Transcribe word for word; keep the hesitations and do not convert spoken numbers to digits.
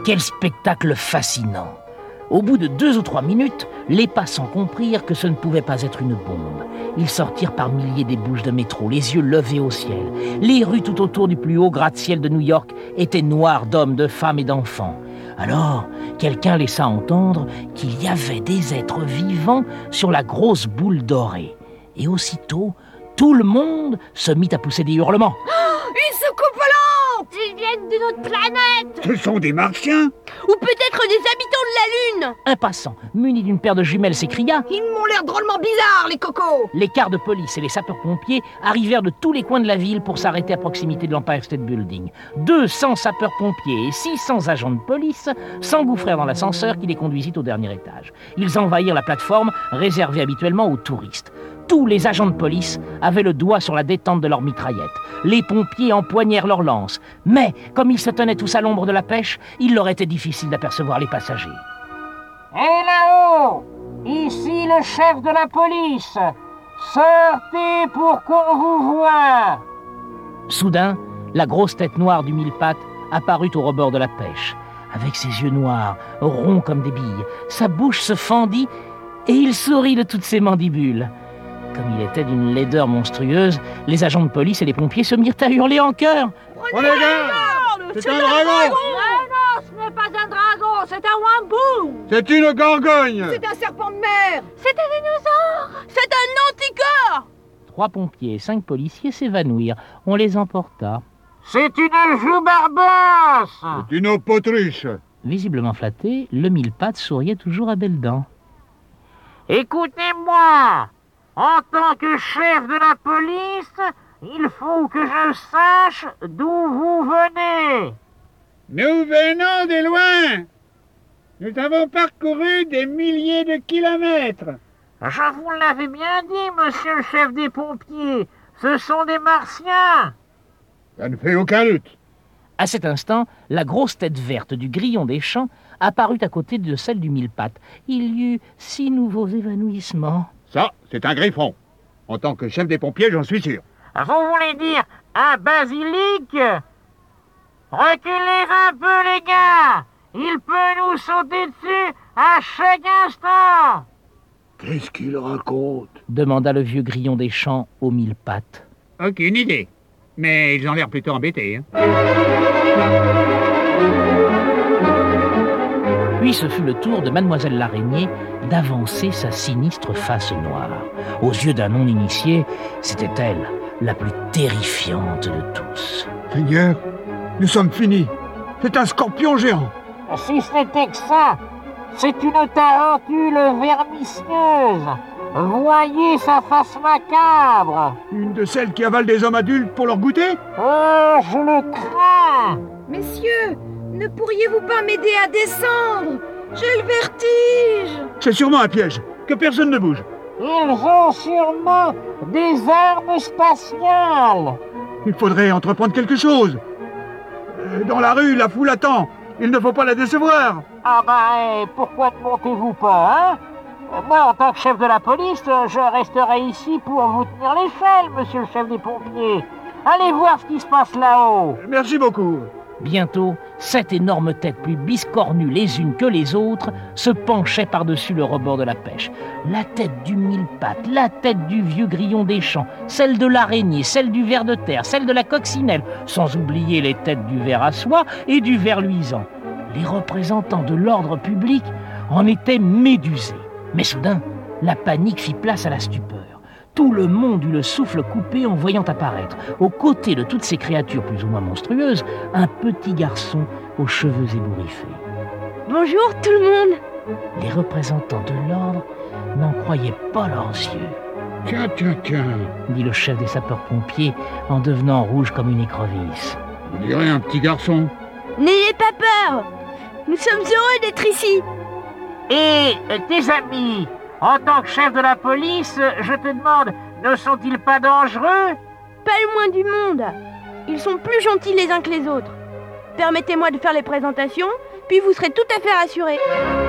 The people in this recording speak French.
Quel spectacle fascinant! Au bout de deux ou trois minutes, les passants comprirent que ce ne pouvait pas être une bombe. Ils sortirent par milliers des bouches de métro, les yeux levés au ciel. Les rues tout autour du plus haut gratte-ciel de New York étaient noires d'hommes, de femmes et d'enfants. Alors, quelqu'un laissa entendre qu'il y avait des êtres vivants sur la grosse boule dorée. Et aussitôt, tout le monde se mit à pousser des hurlements. Oh, une soucoupe volante! Ils viennent d'une autre planète! Ce sont des martiens? Ou peut-être des habitants de la Lune! Un passant, muni d'une paire de jumelles, s'écria: Ils m'ont l'air drôlement bizarres, les cocos! Les cars de police et les sapeurs-pompiers arrivèrent de tous les coins de la ville pour s'arrêter à proximité de l'Empire State Building. deux cents sapeurs-pompiers et six cents agents de police s'engouffrèrent dans l'ascenseur qui les conduisit au dernier étage. Ils envahirent la plateforme réservée habituellement aux touristes. Tous les agents de police avaient le doigt sur la détente de leurs mitraillettes. Les pompiers empoignèrent leurs lances. Mais, comme ils se tenaient tous à l'ombre de la pêche, il leur était difficile d'apercevoir les passagers. « Et là-haut, ici le chef de la police. Sortez pour qu'on vous voie !» Soudain, la grosse tête noire du mille-pattes apparut au rebord de la pêche. Avec ses yeux noirs, ronds comme des billes, sa bouche se fendit et il sourit de toutes ses mandibules. Comme il était d'une laideur monstrueuse, les agents de police et les pompiers se mirent à hurler en chœur. Prenez garde! C'est un dragon! Non, non, ce n'est pas un dragon, c'est un wambou! C'est une gorgogne! C'est un serpent de mer! C'est un dinosaure! C'est un anticorps! Trois pompiers et cinq policiers s'évanouirent. On les emporta. « C'est une joue barbosse !» C'est une autruche! Visiblement flatté, le mille-pattes souriait toujours à belles dents. « Écoutez-moi! En tant que chef de la police, il faut que je sache d'où vous venez. » Nous venons de loin. Nous avons parcouru des milliers de kilomètres. « Je vous l'avais bien dit, monsieur le chef des pompiers. Ce sont des Martiens. » Ça ne fait aucun doute. À cet instant, la grosse tête verte du grillon des champs apparut à côté de celle du mille-pattes. Il y eut six nouveaux évanouissements. Ça, c'est un griffon. En tant que chef des pompiers, j'en suis sûr. « Vous voulez dire un basilic? Reculez un peu, les gars. Il peut nous sauter dessus à chaque instant. » Qu'est-ce qu'il raconte? Demanda le vieux grillon des champs aux mille-pattes. Aucune idée. Mais ils ont l'air plutôt embêtés. Hein. Puis ce fut le tour de Mademoiselle l'Araignée d'avancer sa sinistre face noire. Aux yeux d'un non-initié, c'était elle, la plus terrifiante de tous. Seigneur, nous sommes finis. C'est un scorpion géant. « Si ce n'était que ça, c'est une tarentule vermicieuse. Voyez sa face macabre. » Une de celles qui avalent des hommes adultes pour leur goûter? Oh, je le crains. Messieurs, ne pourriez-vous pas m'aider à descendre? J'ai le vertige! C'est sûrement un piège. Que personne ne bouge. Ils ont sûrement des armes spatiales. Il faudrait entreprendre quelque chose. Dans la rue, la foule attend. Il ne faut pas la décevoir. Ah ben, pourquoi ne montez-vous pas, hein? Moi, en tant que chef de la police, je resterai ici pour vous tenir l'échelle, monsieur le chef des pompiers. Allez voir ce qui se passe là-haut. Merci beaucoup. Bientôt, sept énormes têtes plus biscornues les unes que les autres se penchaient par-dessus le rebord de la pêche. La tête du mille-pattes, la tête du vieux grillon des champs, celle de l'araignée, celle du ver de terre, celle de la coccinelle, sans oublier les têtes du ver à soie et du ver luisant. Les représentants de l'ordre public en étaient médusés. Mais soudain, la panique fit place à la stupeur. Tout le monde eut le souffle coupé en voyant apparaître, aux côtés de toutes ces créatures plus ou moins monstrueuses, un petit garçon aux cheveux ébouriffés. Bonjour tout le monde! Les représentants de l'ordre n'en croyaient pas leurs yeux. Tiens, tiens, tiens, dit le chef des sapeurs-pompiers en devenant rouge comme une écrevisse. on dirait un petit garçon. N'ayez pas peur! Nous sommes heureux d'être ici! Et tes amis, en tant que chef de la police, je te demande, ne sont-ils pas dangereux? Pas le moins du monde! Ils sont plus gentils les uns que les autres. Permettez-moi de faire les présentations, puis vous serez tout à fait rassurés.